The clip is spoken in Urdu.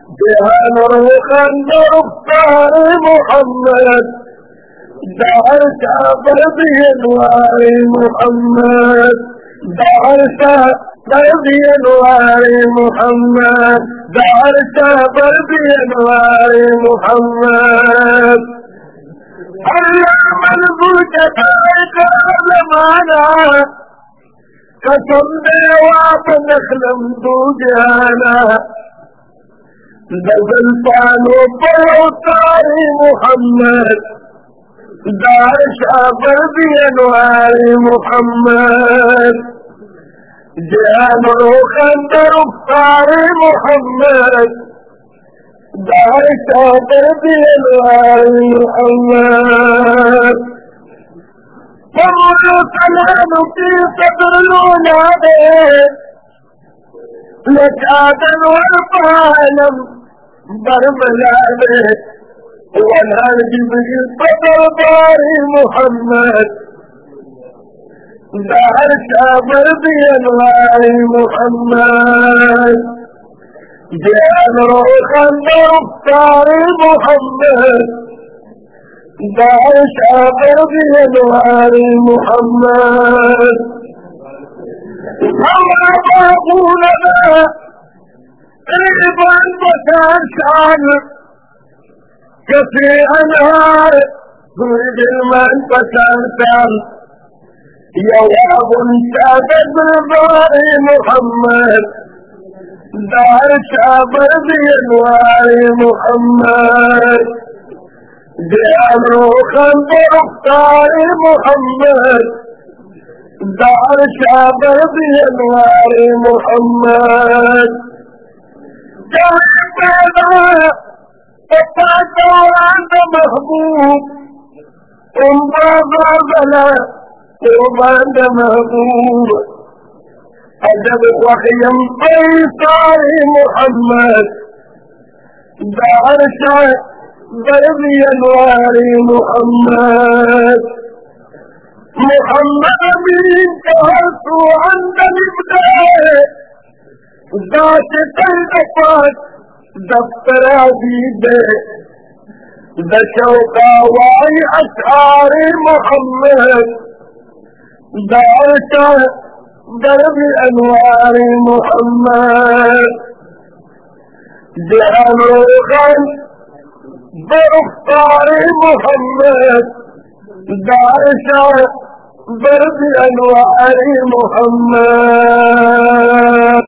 جهان وخندر اختار محمد دعرت بربي انوار محمد دعرت بربي انوار محمد دعرت بربي انوار محمد علم البركة زمانا قسم بواب نخلم دو جانا دزل پانو بوتار محمد دار شابر بینوار محمد جان روخن در افتار محمد دار شابر بینوار محمد فمولو سلام کی صدر لونا دے لجادن والفعالم بربلا دے والهرج بالبطل باري محمد دار شابر بينوار محمد جان روخن برفتار محمد دار شابر بينوار محمد الله باقولنا إبن بشان شان كفي أنهار تريد المن بشان يواب شابر بالباري محمد دار شابر بينوار محمد جان روخن برفتار محمد دار شابر بينوار محمد جان دوران محبوب بابا قربان محبوب أدب وخيم بيطار محمد دار شابر بينوار محمد محمد من جهرت عند الإبداع ذات تلقفات دفتر عبيده دشوقا وعي أشعار محمد دعوت درب أنوار محمد جهان روغن برفتار محمد دعوت درب أنوار محمد